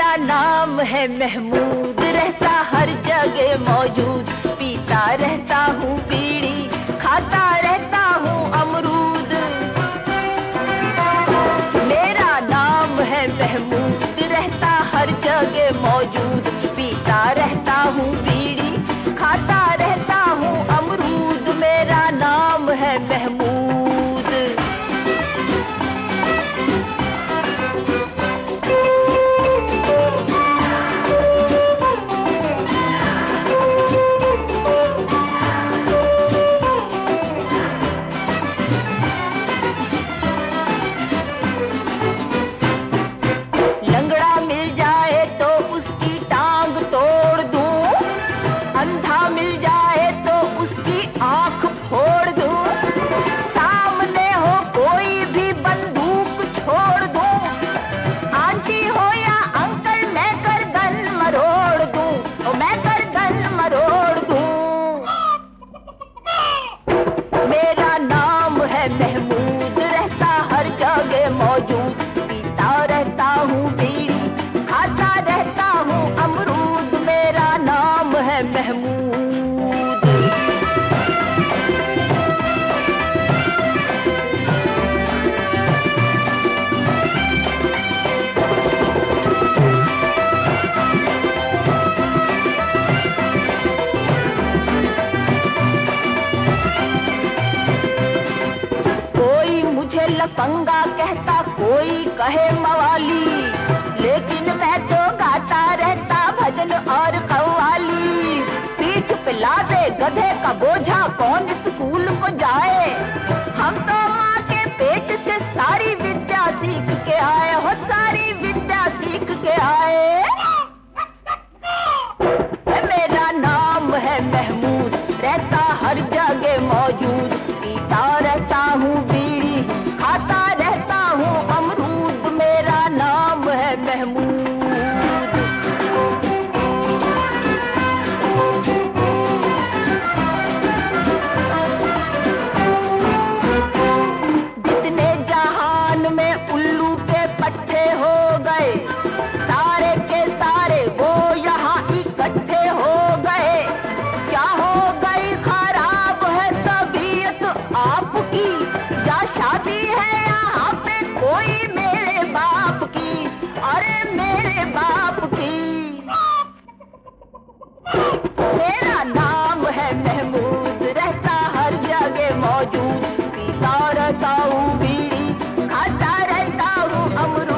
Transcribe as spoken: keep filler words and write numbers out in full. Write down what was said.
मेरा नाम है महमूद, रहता हर जगह मौजूद, पीता रहता हूँ बीड़ी, खाता रहता हूँ अमरूद। मेरा नाम है महमूद, रहता हर जगह मौजूद, पीता रहता हूँ बीड़ी, खाता रहता हूँ अमरूद। मेरा नाम है महमूद। लंगड़ा मिल जाए तो उसकी टांग तोड़ दूं, अंधा मिल जाए तो उसकी आंख फोड़ दूं, सामने हो कोई भी बंदूक छोड़ दूं, आंटी हो या अंकल मैं गर्दन मरोड़ दूं, ओ मैं गर्दन मरोड़ दूं। मेरा नाम है महमूद, रहता हर जगह मौजूद, पीता रहता हूँ बीड़ी, खाता रहता हूँ अमरूद। मेरा नाम है महमूद। कोई मुझे लफंगा कहता, कोई कहे मवाली, लेकिन मैं तो गाता रहता भजन और कव्वाली। पीठ पे लादे गधे का बोझा कौन स्कूल को जाए, हम तो माँ के पेट से सारी विद्या सीख के आए, हो सारी विद्या सीख के आए। मेरा नाम है महमूद, रहता हर जगह मौजूद, पीता रहता हूँ बीड़ी, खाता रहता हूँ अमरूद। मेरा नाम है महमूद। जितने जहान में उल्लू के पट्टे हो गए, सारे के सारे वो यहाँ इकट्ठे हो गए। क्या हो गई खराब है तबीयत आपकी, या शादी है यहाँ पे कोई मेरे बाप की, अरे मेरे बाप की। मेरा नाम है महमूद, रहता हर जगह मौजूद, पीता रहता हूँ बीड़ी, खाता रहता हूँ अमरूद।